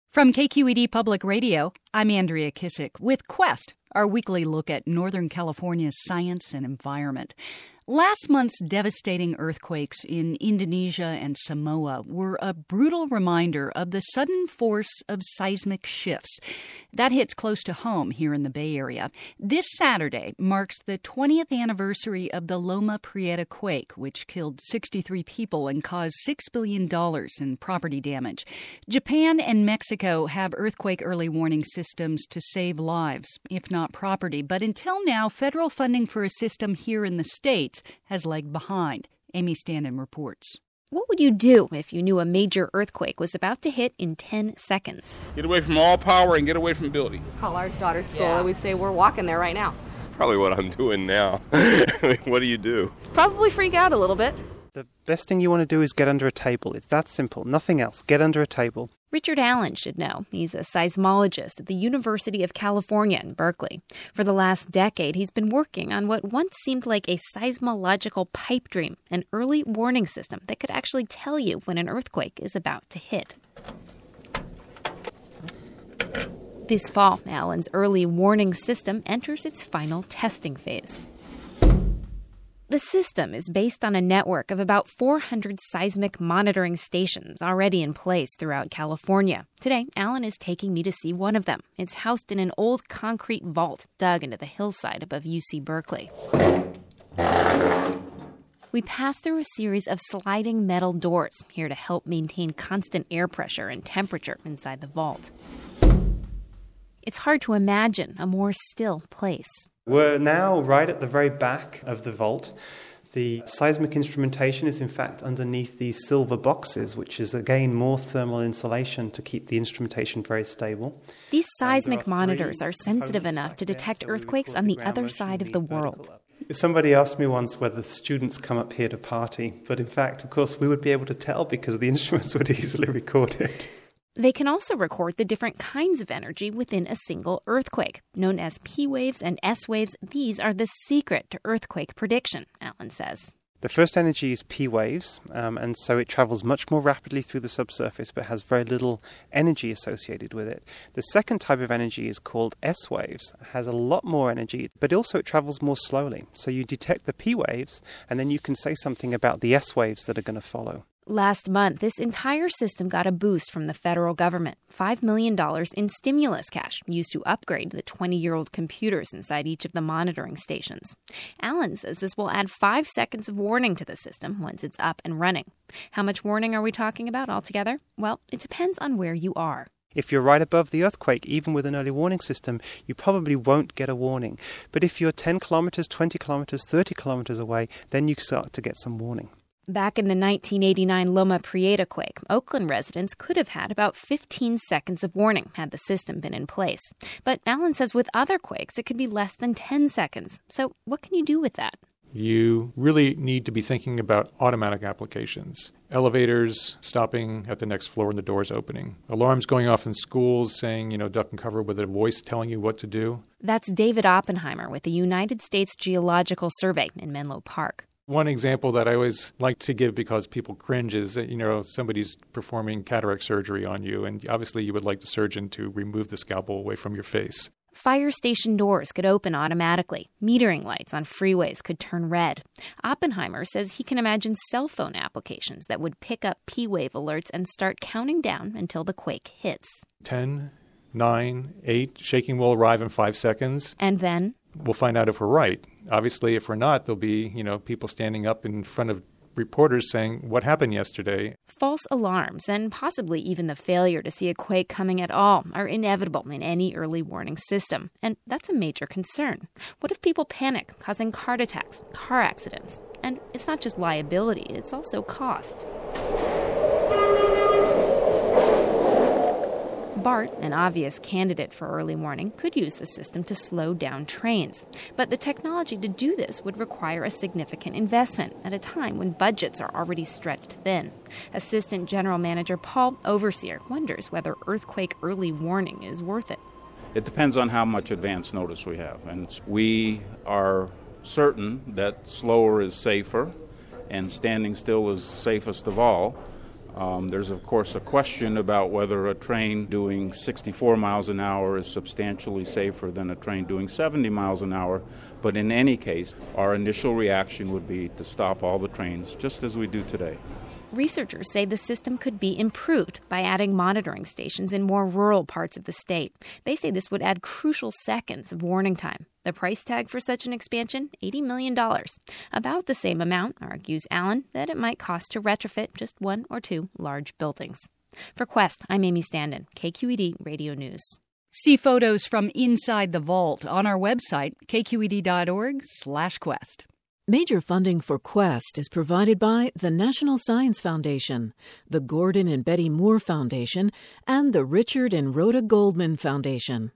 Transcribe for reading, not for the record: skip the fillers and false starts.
From KQED Public Radio, I'm Andrea Kissick with Quest, our weekly look at Northern California's science and environment. Last month's devastating earthquakes in Indonesia and Samoa were a brutal reminder of the sudden force of seismic shifts. That hits close to home here in the Bay Area. This Saturday marks the 20th anniversary of the Loma Prieta quake, which killed 63 people and caused $6 billion in property damage. Japan and Mexico have earthquake early warning systems to save lives, if not property. But until now, federal funding for a system here in the States has lagged behind. Amy Standen reports. What would you do if you knew a major earthquake was about to hit in 10 seconds? Get away from all power and get away from building. Call our daughter's school and we'd say we're walking there right now. Probably what I'm doing now. What do you do? Probably freak out a little bit. The best thing you want to do is get under a table. It's that simple. Nothing else. Get under a table. Richard Allen should know. He's a seismologist at the University of California in Berkeley. For the last decade, he's been working on what once seemed like a seismological pipe dream, an early warning system that could actually tell you when an earthquake is about to hit. This fall, Allen's early warning system enters its final testing phase. The system is based on a network of about 400 seismic monitoring stations already in place throughout California. Today, Allen is taking me to see one of them. It's housed in an old concrete vault dug into the hillside above UC Berkeley. We pass through a series of sliding metal doors here to help maintain constant air pressure and temperature inside the vault. It's hard to imagine a more still place. We're now right at the very back of the vault. The seismic instrumentation is in fact underneath these silver boxes, which is again more thermal insulation to keep the instrumentation very stable. These seismic monitors are sensitive enough to detect earthquakes on the other side of the world. Somebody asked me once whether the students come up here to party, but in fact, of course, we would be able to tell because the instruments would easily record it. They can also record the different kinds of energy within a single earthquake. Known as P waves and S waves, these are the secret to earthquake prediction, Allen says. The first energy is P waves, and so it travels much more rapidly through the subsurface but has very little energy associated with it. The second type of energy is called S waves. It has a lot more energy, but also it travels more slowly. So you detect the P waves, and then you can say something about the S waves that are going to follow. Last month, this entire system got a boost from the federal government, $5 million in stimulus cash used to upgrade the 20-year-old computers inside each of the monitoring stations. Allen says this will add 5 seconds of warning to the system once it's up and running. How much warning are we talking about altogether? Well, it depends on where you are. If you're right above the earthquake, even with an early warning system, you probably won't get a warning. But if you're 10 kilometers, 20 kilometers, 30 kilometers away, then you start to get some warning. Back in the 1989 Loma Prieta quake, Oakland residents could have had about 15 seconds of warning had the system been in place. But Allen says with other quakes, it could be less than 10 seconds. So what can you do with that? You really need to be thinking about automatic applications. Elevators stopping at the next floor and the doors opening. Alarms going off in schools saying, duck and cover with a voice telling you what to do. That's David Oppenheimer with the United States Geological Survey in Menlo Park. One example that I always like to give because people cringe is that, somebody's performing cataract surgery on you, and obviously you would like the surgeon to remove the scalpel away from your face. Fire station doors could open automatically. Metering lights on freeways could turn red. Oppenheimer says he can imagine cell phone applications that would pick up P-wave alerts and start counting down until the quake hits. 10, 9, 8, shaking will arrive in 5 seconds. And then? We'll find out if we're right. Obviously, if we're not, there'll be, people standing up in front of reporters saying, what happened yesterday? False alarms and possibly even the failure to see a quake coming at all are inevitable in any early warning system. And that's a major concern. What if people panic, causing heart attacks, car accidents? And it's not just liability, it's also cost. BART, an obvious candidate for early warning, could use the system to slow down trains. But the technology to do this would require a significant investment at a time when budgets are already stretched thin. Assistant General Manager Paul Overseer wonders whether earthquake early warning is worth it. It depends on how much advance notice we have. And we are certain that slower is safer and standing still is safest of all. There's, of course, a question about whether a train doing 64 miles an hour is substantially safer than a train doing 70 miles an hour. But in any case, our initial reaction would be to stop all the trains, just as we do today. Researchers say the system could be improved by adding monitoring stations in more rural parts of the state. They say this would add crucial seconds of warning time. The price tag for such an expansion, $80 million. About the same amount, argues Allen, that it might cost to retrofit just one or two large buildings. For Quest, I'm Amy Standen, KQED Radio News. See photos from inside the vault on our website, kqed.org/quest. Major funding for Quest is provided by the National Science Foundation, the Gordon and Betty Moore Foundation, and the Richard and Rhoda Goldman Foundation.